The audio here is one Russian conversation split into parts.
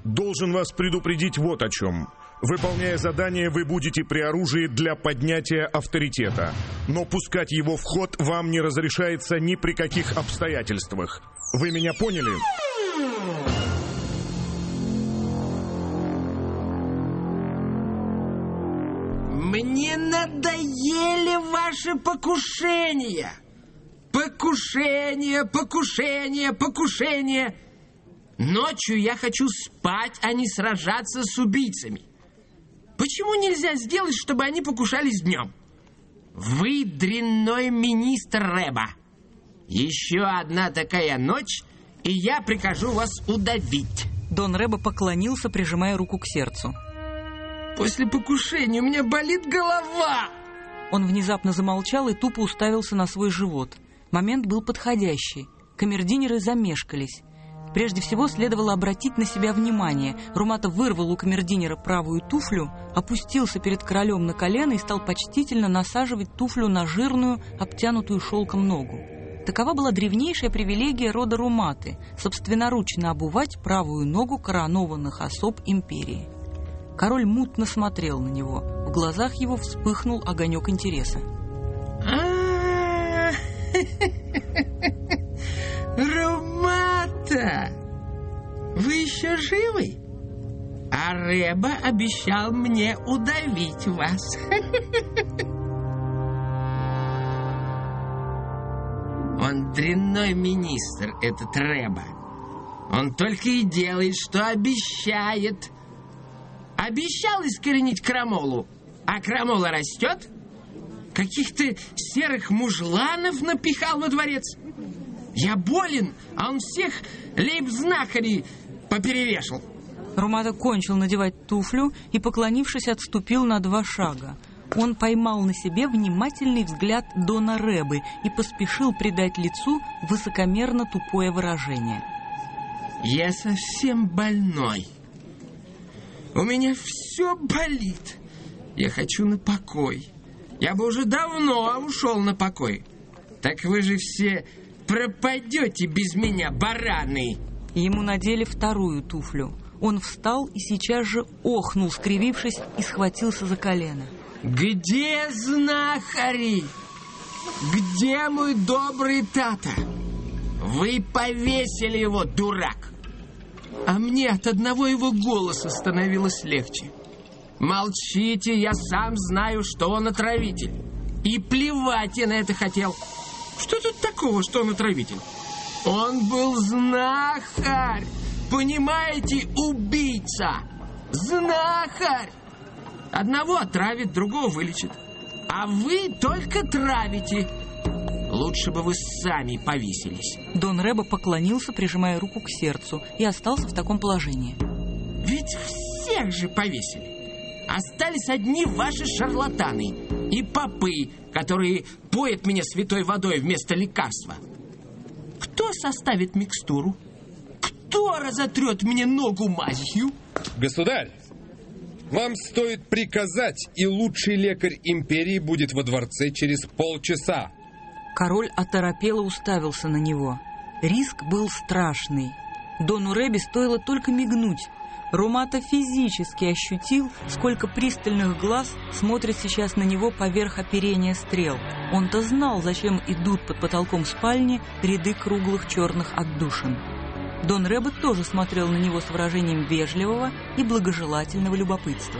Должен вас предупредить вот о чем. Выполняя задание, вы будете при оружии для поднятия авторитета. Но пускать его в ход вам не разрешается ни при каких обстоятельствах. Вы меня поняли? Мне надоели ваши покушения. Покушение, покушение, покушение. Ночью я хочу спать, а не сражаться с убийцами. Почему нельзя сделать, чтобы они покушались днем? Вы дрянной министр Рэба. Еще одна такая ночь, и я прикажу вас удавить. Дон Рэба поклонился, прижимая руку к сердцу. После покушения у меня болит голова. Он внезапно замолчал и тупо уставился на свой живот. Момент был подходящий. Камердинеры замешкались. Прежде всего следовало обратить на себя внимание. Румата вырвал у камердинера правую туфлю, опустился перед королем на колено и стал почтительно насаживать туфлю на жирную, обтянутую шелком ногу. Такова была древнейшая привилегия рода Руматы – собственноручно обувать правую ногу коронованных особ империи. Король мутно смотрел на него. В глазах его вспыхнул огонек интереса. Румата! Вы еще живы? А Рэба обещал мне удавить вас. Он дрянной министр, этот Рэба. Он только и делает, что обещает. Обещал искоренить крамолу, а крамола растет. Каких-то серых мужланов напихал во дворец. Я болен, а он всех лейб-знахарей поперевешал. Румата кончил надевать туфлю и, поклонившись, отступил на 2 шага. Он поймал на себе внимательный взгляд Дона Рэбы и поспешил придать лицу высокомерно тупое выражение. Я совсем больной. У меня все болит. Я хочу на покой. Я бы уже давно ушел на покой. Так вы же все пропадете без меня, бараны. Ему надели 2-ю туфлю. Он встал и сейчас же охнул, скривившись, и схватился за колено. Где знахари? Где мой добрый тата? Вы повесили его, дурак. А мне от одного его голоса становилось легче. Молчите, я сам знаю, что он отравитель. И плевать я на это хотел. Что тут такого, что он отравитель? Он был знахарь. Понимаете, убийца. Знахарь. Одного отравит, другого вылечит. А вы только травите. Лучше бы вы сами повесились. Дон Рэба поклонился, прижимая руку к сердцу, и остался в таком положении. Ведь всех же повесили. Остались одни ваши шарлатаны и попы, которые поят меня святой водой вместо лекарства. Кто составит микстуру? Кто разотрет мне ногу мазью? Государь, вам стоит приказать, и лучший лекарь империи будет во дворце через полчаса. Король оторопело уставился на него. Риск был страшный. Дону Рэбе стоило только мигнуть. Румата физически ощутил, сколько пристальных глаз смотрят сейчас на него поверх оперения стрел. Он-то знал, зачем идут под потолком спальни ряды круглых черных отдушин. Дон Рэбе тоже смотрел на него с выражением вежливого и благожелательного любопытства.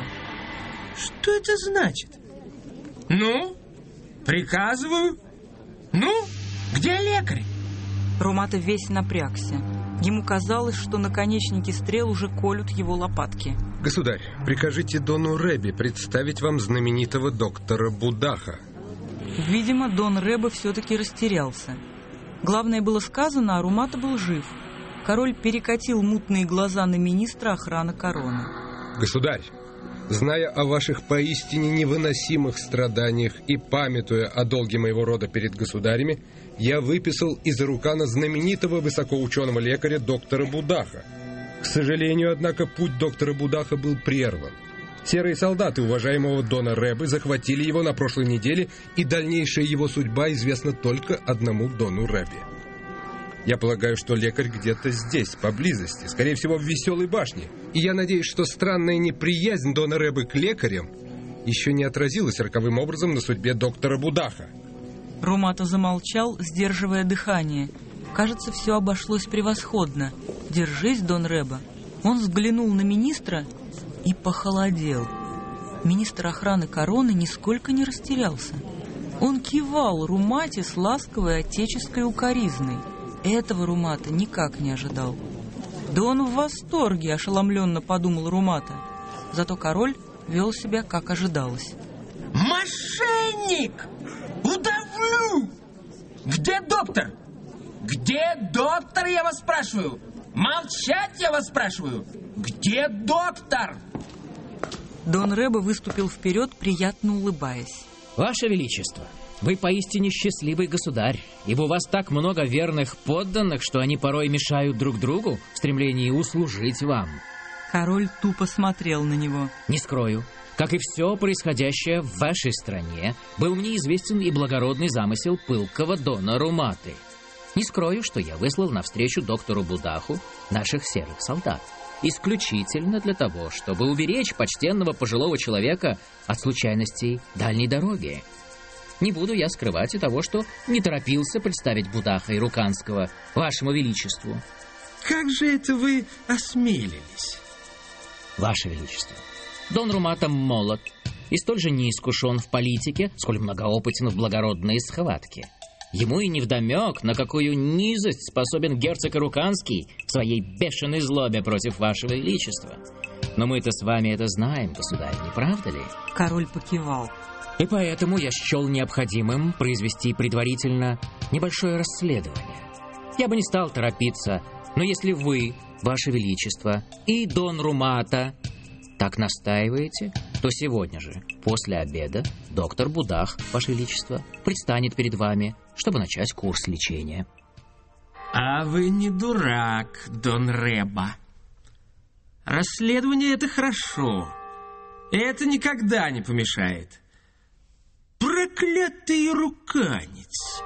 Что это значит? Ну, приказываю. Ну, где лекарь? Румата весь напрягся. Ему казалось, что наконечники стрел уже колют его лопатки. Государь, прикажите Дону Рэбе представить вам знаменитого доктора Будаха. Видимо, Дон Рэбе все-таки растерялся. Главное было сказано, а Румата был жив. Король перекатил мутные глаза на министра охраны короны. Государь, зная о ваших поистине невыносимых страданиях и памятуя о долге моего рода перед государями, я выписал из Арукана знаменитого высокоученого лекаря доктора Будаха. К сожалению, однако, путь доктора Будаха был прерван. Серые солдаты уважаемого Дона Рэбы захватили его на прошлой неделе, и дальнейшая его судьба известна только одному Дону Рэбе. Я полагаю, что лекарь где-то здесь, поблизости, скорее всего, в Веселой башне. И я надеюсь, что странная неприязнь дона Рэбы к лекарям еще не отразилась роковым образом на судьбе доктора Будаха. Румата замолчал, сдерживая дыхание. Кажется, все обошлось превосходно. Держись, дон Рэба. Он взглянул на министра и похолодел. Министр охраны короны нисколько не растерялся. Он кивал Румате с ласковой отеческой укоризной. Этого Румата никак не ожидал. «Да он в восторге», — ошеломленно подумал Румата. Зато король вел себя, как ожидалось. Мошенник! Удавлю! Где доктор? Где доктор, я вас спрашиваю? Молчать, я вас спрашиваю! Где доктор? Дон Рэба выступил вперед, приятно улыбаясь. Ваше Величество, вы поистине счастливый государь, ибо у вас так много верных подданных, что они порой мешают друг другу в стремлении услужить вам. Король тупо смотрел на него. Не скрою, как и все происходящее в вашей стране, был мне известен и благородный замысел пылкого дона Руматы. Не скрою, что я выслал навстречу доктору Будаху наших серых солдат. Исключительно для того, чтобы уберечь почтенного пожилого человека от случайностей дальней дороги. Не буду я скрывать и того, что не торопился представить Будаха и Руканского вашему величеству. Как же это вы осмелились? Ваше величество, дон Румата молод и столь же неискушен в политике, сколь многоопытен в благородной схватке. Ему и невдомек, на какую низость способен герцог Руканский в своей бешеной злобе против вашего величества. Но мы-то с вами это знаем, государь, не правда ли? Король покивал. И поэтому я счел необходимым произвести предварительно небольшое расследование. Я бы не стал торопиться, но если вы, ваше величество, и дон Румата так настаиваете, то сегодня же, после обеда, доктор Будах, ваше величество, предстанет перед вами, чтобы начать курс лечения. А вы не дурак, дон Рэба. Расследование — это хорошо. Это никогда не помешает. Проклятый руканец.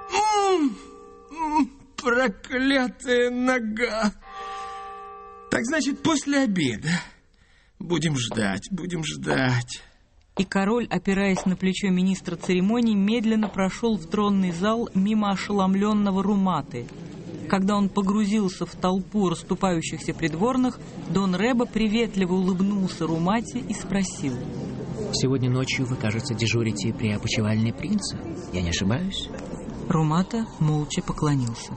Проклятая нога. Так значит, после обеда. Будем ждать. И король, опираясь на плечо министра церемоний, медленно прошел в тронный зал мимо ошеломленного Руматы. Когда он погрузился в толпу расступающихся придворных, дон Рэба приветливо улыбнулся Румате и спросил: «Сегодня ночью вы, кажется, дежурите при опочивальне принца. Я не ошибаюсь?» Румата молча поклонился.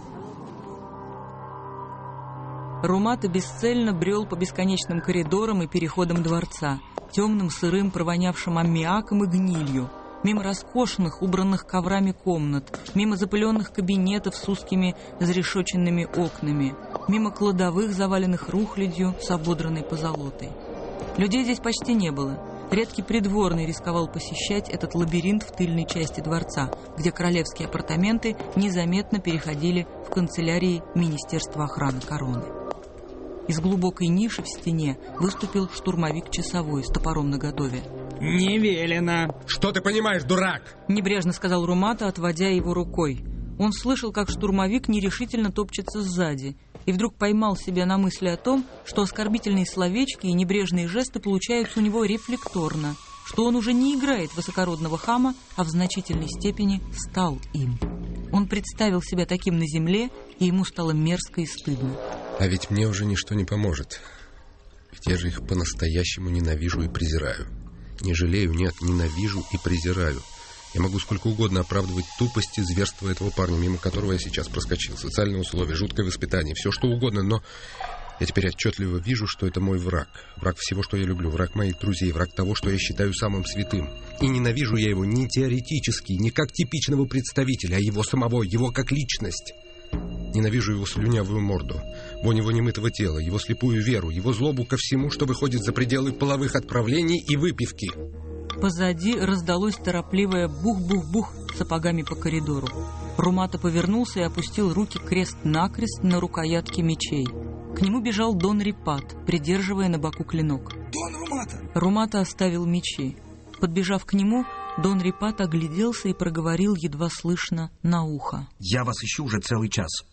Румата бесцельно брел по бесконечным коридорам и переходам дворца, темным, сырым, провонявшим аммиаком и гнилью, мимо роскошных, убранных коврами комнат, мимо запыленных кабинетов с узкими зарешоченными окнами, мимо кладовых, заваленных рухлядью с ободранной позолотой. Людей здесь почти не было. Редкий придворный рисковал посещать этот лабиринт в тыльной части дворца, где королевские апартаменты незаметно переходили в канцелярии Министерства охраны короны. Из глубокой ниши в стене выступил штурмовик-часовой с топором наготове. «Не велено!» «Что ты понимаешь, дурак?» Небрежно сказал Румата, отводя его рукой. Он слышал, как штурмовик нерешительно топчется сзади, и вдруг поймал себя на мысли о том, что оскорбительные словечки и небрежные жесты получаются у него рефлекторно, что он уже не играет высокородного хама, а в значительной степени стал им. Он представил себя таким на земле, и ему стало мерзко и стыдно. А ведь мне уже ничто не поможет. Ведь я же их по-настоящему ненавижу и презираю. Не жалею, нет, ненавижу и презираю. Я могу сколько угодно оправдывать тупость и зверство этого парня, мимо которого я сейчас проскочил. Социальные условия, жуткое воспитание, все что угодно, но я теперь отчетливо вижу, что это мой враг. Враг всего, что я люблю, враг моих друзей, враг того, что я считаю самым святым. И ненавижу я его не теоретически, не как типичного представителя, а его самого, его как личность. Ненавижу его слюнявую морду, вонь его немытого тела, его слепую веру, его злобу ко всему, что выходит за пределы половых отправлений и выпивки. Позади раздалось торопливое бух-бух-бух сапогами по коридору. Румата повернулся и опустил руки крест-накрест на рукоятки мечей. К нему бежал дон Рипат, придерживая на боку клинок. «Дон Румата!» Румата оставил мечи. Подбежав к нему, дон Рипат огляделся и проговорил едва слышно на ухо: «Я вас ищу уже целый час.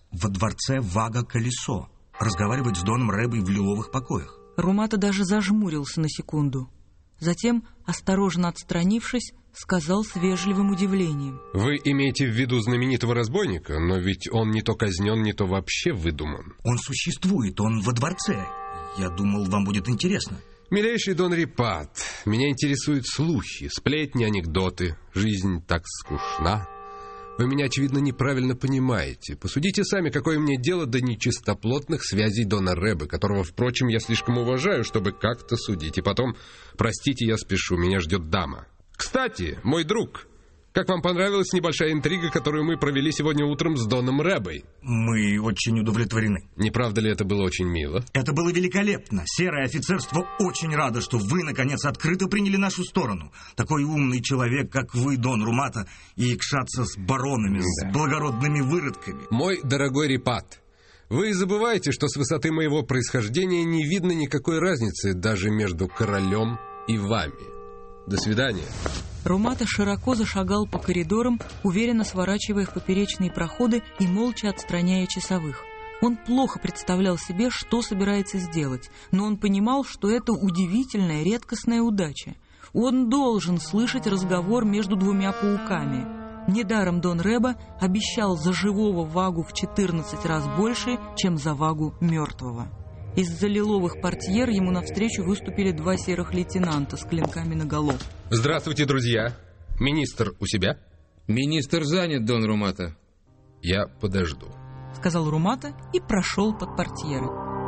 во дворце Вага-Колесо, разговаривать с Доном Рэбой в лиловых покоях. Румата даже зажмурился на секунду. Затем, осторожно отстранившись, сказал с вежливым удивлением: «Вы имеете в виду знаменитого разбойника? Но ведь он не то казнен, не то вообще выдуман». Он существует, он во дворце. Я думал, вам будет интересно. Милейший Дон Рипат, меня интересуют слухи, сплетни, анекдоты. Жизнь так скучна. Вы меня, очевидно, неправильно понимаете. Посудите сами, какое мне дело до нечистоплотных связей Дона Рэбы, которого, впрочем, я слишком уважаю, чтобы как-то судить. И потом, простите, я спешу, меня ждет дама. Кстати, мой друг, как вам понравилась небольшая интрига, которую мы провели сегодня утром с Доном Рэбой? Мы очень удовлетворены. Не правда ли это было очень мило? Это было великолепно. Серое офицерство очень радо, что вы, наконец, открыто приняли нашу сторону. Такой умный человек, как вы, Дон Румата, и якшаться с баронами, с благородными выродками. Мой дорогой Рипат, вы забываете, что с высоты моего происхождения не видно никакой разницы даже между королем и вами. До свидания. Румата широко зашагал по коридорам, уверенно сворачивая в поперечные проходы и молча отстраняя часовых. Он плохо представлял себе, что собирается сделать, но он понимал, что это удивительная, редкостная удача. Он должен слышать разговор между двумя пауками. Недаром Дон Рэба обещал за живого Вагу в 14 раз больше, чем за Вагу мертвого. Из-за лиловых портьер ему навстречу выступили 2 серых лейтенанта с клинками наголо. Здравствуйте, друзья. Министр у себя? Министр занят, Дон Румата. Я подожду, сказал Румата и прошел под портьеры.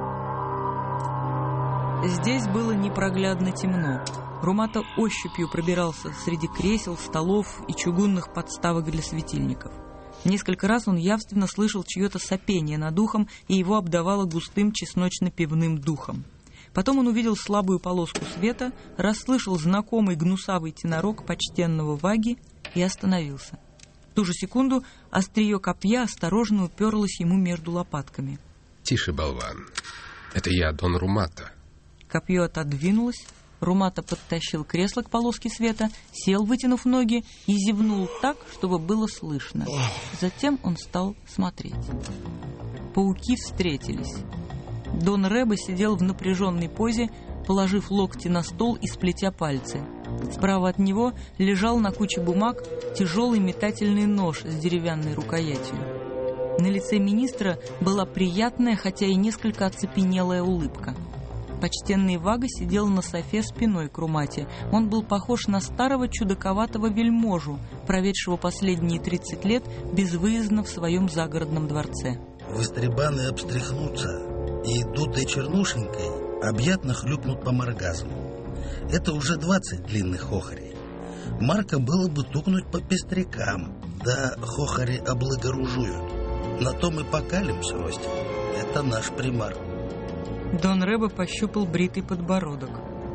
Здесь было непроглядно темно. Румата ощупью пробирался среди кресел, столов и чугунных подставок для светильников. Несколько раз он явственно слышал чье-то сопение над ухом, и его обдавало густым чесночно-пивным духом. Потом он увидел слабую полоску света, расслышал знакомый гнусавый тенорок почтенного Ваги и остановился. В ту же секунду острие копья осторожно уперлось ему между лопатками. Тише, болван. Это я, Дон Румата. Копье отодвинулось. Румата подтащил кресло к полоске света, сел, вытянув ноги, и зевнул так, чтобы было слышно. Затем он стал смотреть. Пауки встретились. Дон Рэба сидел в напряженной позе, положив локти на стол и сплетя пальцы. Справа от него лежал на куче бумаг тяжелый метательный нож с деревянной рукоятью. На лице министра была приятная, хотя и несколько оцепенелая улыбка. Почтенный Вага сидел на софе спиной к Румате. Он был похож на старого чудаковатого вельможу, проведшего последние 30 лет безвыездно в своем загородном дворце. Выстребаны обстряхнутся и дутой чернушенькой объятно хлюпнут по маргазму. Это уже 20 длинных хохарей. Марка было бы тукнуть по пестрякам, да хохари облагоружуют. На том и покалим с ростем. Это наш примар. Дон Рэба пощупал бритый подбородок.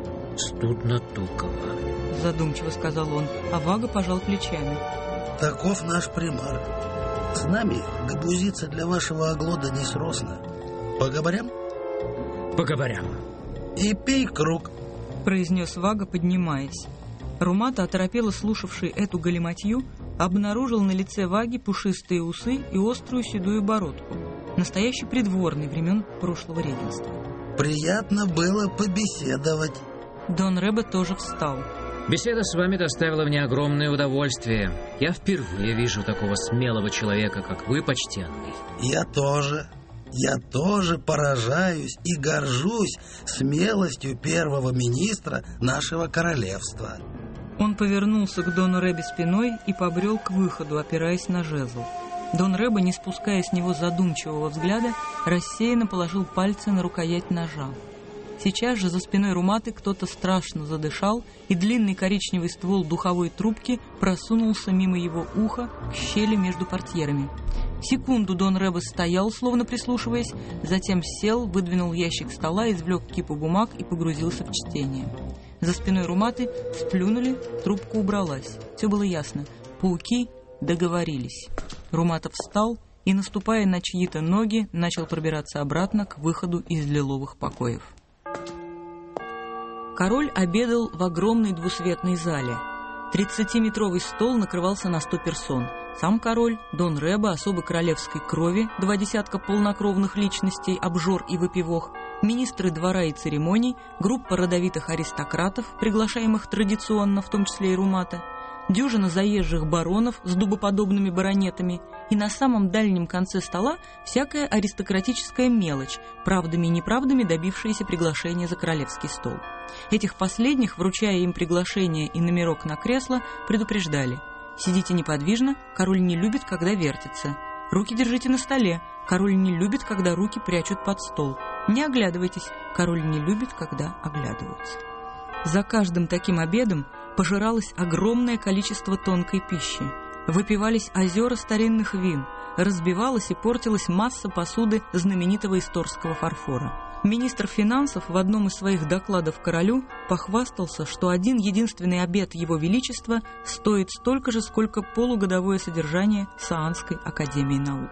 Студно-туково, задумчиво сказал он, а Вага пожал плечами. Таков наш примар. С нами габузиться для вашего оглода несросно. Поговорим? Поговорим. И пей круг, произнес Вага, поднимаясь. Румата, оторопело слушавший эту галиматью, обнаружил на лице Ваги пушистые усы и острую седую бородку. Настоящий придворный времен прошлого регенства. Приятно было побеседовать. Дон Рэба тоже встал. Беседа с вами доставила мне огромное удовольствие. Я впервые вижу такого смелого человека, как вы, почтенный. Я тоже поражаюсь и горжусь смелостью первого министра нашего королевства. Он повернулся к Дону Рэбе спиной и побрел к выходу, опираясь на жезл. Дон Рэба, не спуская с него задумчивого взгляда, рассеянно положил пальцы на рукоять ножа. Сейчас же за спиной Руматы кто-то страшно задышал, и длинный коричневый ствол духовой трубки просунулся мимо его уха к щели между портьерами. Секунду Дон Рэба стоял, словно прислушиваясь, затем сел, выдвинул ящик стола, извлек кипу бумаг и погрузился в чтение. За спиной Руматы сплюнули, трубка убралась. Все было ясно. Пауки договорились. Румата встал и, наступая на чьи-то ноги, начал пробираться обратно к выходу из лиловых покоев. Король обедал в огромной двусветной зале. 30-метровый стол накрывался на 100 персон. Сам король, Дон Рэба, особо королевской крови, 2 десятка полнокровных личностей, обжор и выпивох, министры двора и церемоний, группа родовитых аристократов, приглашаемых традиционно, в том числе и Румата, дюжина заезжих баронов с дубоподобными баронетами и на самом дальнем конце стола всякая аристократическая мелочь, правдами и неправдами добившаяся приглашения за королевский стол. Этих последних, вручая им приглашение и номерок на кресло, предупреждали: сидите неподвижно, король не любит, когда вертится. Руки держите на столе, король не любит, когда руки прячут под стол. Не оглядывайтесь, король не любит, когда оглядываются. За каждым таким обедом пожиралось огромное количество тонкой пищи, выпивались озера старинных вин, разбивалась и портилась масса посуды знаменитого исторского фарфора. Министр финансов в одном из своих докладов королю похвастался, что один единственный обед его величества стоит столько же, сколько полугодовое содержание Саанской академии наук.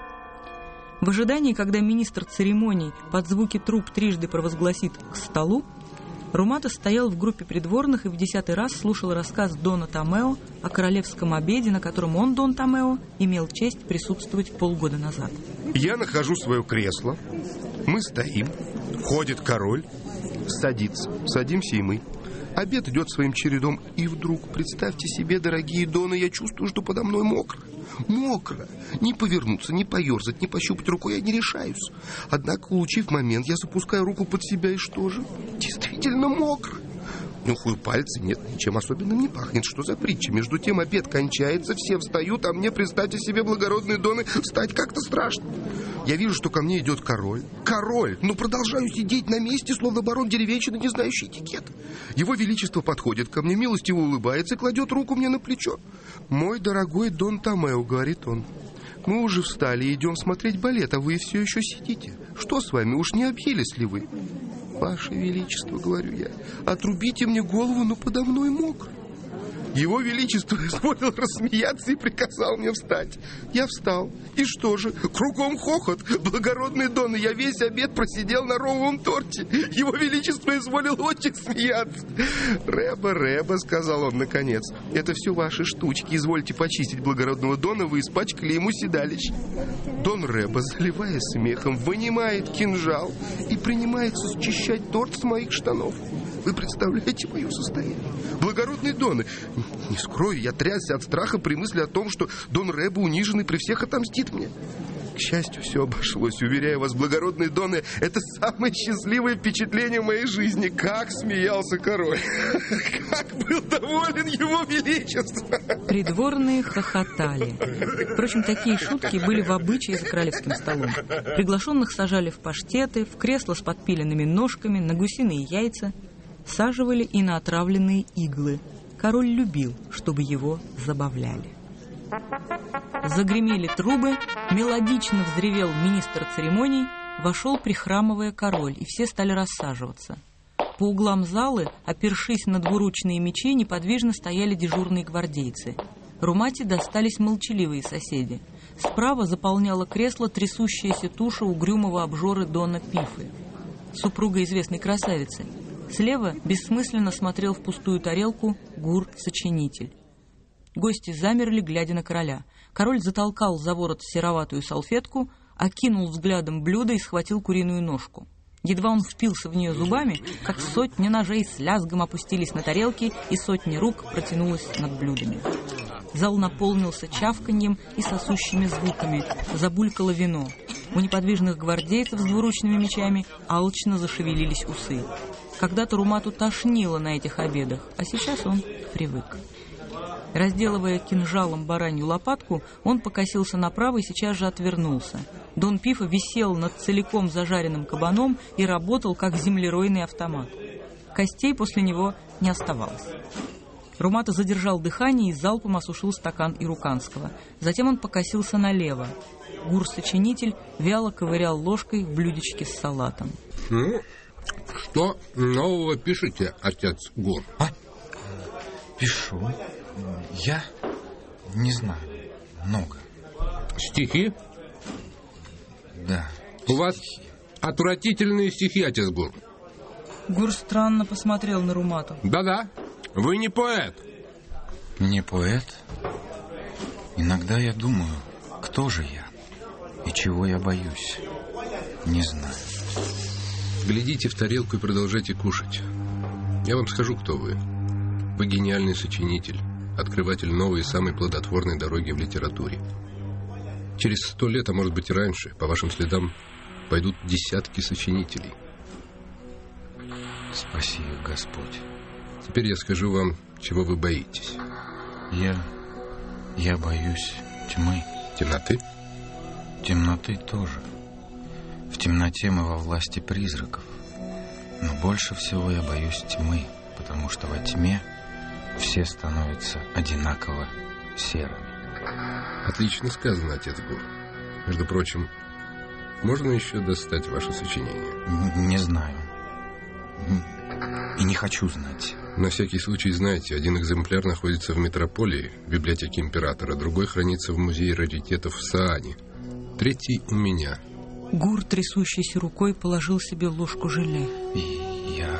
В ожидании, когда министр церемоний под звуки труб трижды провозгласит «к столу», Румата стоял в группе придворных и в 10-й раз слушал рассказ Дона Томео о королевском обеде, на котором он, Дон Томео, имел честь присутствовать полгода назад. Я нахожу свое кресло, мы стоим, входит король, садится, садимся и мы. Обед идет своим чередом, и вдруг, представьте себе, дорогие доны, я чувствую, что подо мной мокро. Мокро. Не повернуться, не поерзать, не пощупать рукой я не решаюсь. Однако, улучив момент, я запускаю руку под себя, и что же? Действительно мокро. Нюхаю пальцы, нет, ничем особенным не пахнет. Что за притча? Между тем обед кончается, все встают, а мне, представьте себе, благородные доны, встать как-то страшно. Я вижу, что ко мне идет король. Король! Но продолжаю сидеть на месте, словно барон деревенщины, не знающий этикет. Его величество подходит ко мне, милостиво улыбается и кладет руку мне на плечо. «Мой дорогой Дон Томео», — говорит он, — «мы уже встали и идем смотреть балет, а вы все еще сидите. Что с вами, уж не объелись ли вы?» «Ваше Величество, — говорю я, — отрубите мне голову, но подо мной мокро». Его Величество изволил рассмеяться и приказал мне встать. Я встал. И что же? Кругом хохот. Благородные доны, я весь обед просидел на ровном торте. Его Величество изволил очень смеяться. «Рэба, — сказал он наконец, — это все ваши штучки. Извольте почистить благородного дона, вы испачкали ему седалище». Дон Рэба, заливаясь смехом, вынимает кинжал и принимается счищать торт с моих штанов. Вы представляете мое состояние? Благородные доны, не скрою, я трясся от страха при мысли о том, что Дон Рэба, униженный, при всех отомстит мне. К счастью, все обошлось. Уверяю вас, благородные доны, это самое счастливое впечатление в моей жизни. Как смеялся король! Как был доволен его величество! Придворные хохотали. Впрочем, такие шутки были в обычае за королевским столом. Приглашенных сажали в паштеты, в кресла с подпиленными ножками, на гусиные яйца. Саживали и на отравленные иглы. Король любил, чтобы его забавляли. Загремели трубы, мелодично взревел министр церемоний, вошел, прихрамывая, король, и все стали рассаживаться. По углам залы, опершись на двуручные мечи, неподвижно стояли дежурные гвардейцы. Румате достались молчаливые соседи. Справа заполняла кресло трясущаяся туша угрюмого обжоры Дона Пифы, супруга известной красавицы. Слева бессмысленно смотрел в пустую тарелку Гур-сочинитель. Гости замерли, глядя на короля. Король затолкал за ворот сероватую салфетку, окинул взглядом блюдо и схватил куриную ножку. Едва он впился в нее зубами, как сотни ножей с лязгом опустились на тарелки, и сотни рук протянулась над блюдами. Зал наполнился чавканьем и сосущими звуками, забулькало вино. У неподвижных гвардейцев с двуручными мечами алчно зашевелились усы. Когда-то Румату тошнило на этих обедах, а сейчас он привык. Разделывая кинжалом баранью лопатку, он покосился направо и сейчас же отвернулся. Дон Пифа висел над целиком зажаренным кабаном и работал, как землеройный автомат. Костей после него не оставалось. Румата задержал дыхание и залпом осушил стакан ируканского. Затем он покосился налево. Гур-сочинитель вяло ковырял ложкой в блюдечке с салатом. Что нового пишете, отец Гур? Пишу. Я не знаю. Много. Стихи? Да. У вас отвратительные стихи, отец Гур. Гур странно посмотрел на Румату. Да-да, вы не поэт. Не поэт? Иногда я думаю, кто же я и чего я боюсь. Не знаю. Глядите в тарелку и продолжайте кушать. Я вам скажу, кто вы. Вы гениальный сочинитель, открыватель новой и самой плодотворной дороги в литературе. Через 100 лет, а может быть и раньше, по вашим следам пойдут десятки сочинителей. Спаси их, Господь. Теперь я скажу вам, чего вы боитесь. Я боюсь тьмы. Темноты? Темноты тоже. В темноте мы во власти призраков. Но больше всего я боюсь тьмы, потому что во тьме все становятся одинаково серыми. Отлично сказано, отец Гур. Между прочим, можно еще достать ваше сочинение? Не знаю. И не хочу знать. На всякий случай знайте, один экземпляр находится в метрополии, в библиотеке императора, другой хранится в музее раритетов в Саане, третий у меня. Гур, трясущейся рукой, положил себе ложку желе. Я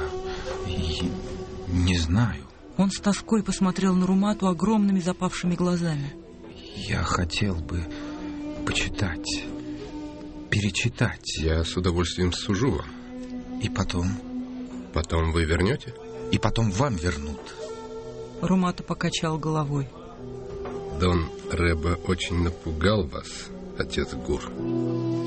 не знаю. Он с тоской посмотрел на Румату огромными запавшими глазами. Я хотел бы почитать, перечитать. Я с удовольствием сужу вам. И потом? Потом вы вернете? И потом вам вернут. Румата покачал головой. Дон Рэбе очень напугал вас, отец Гур.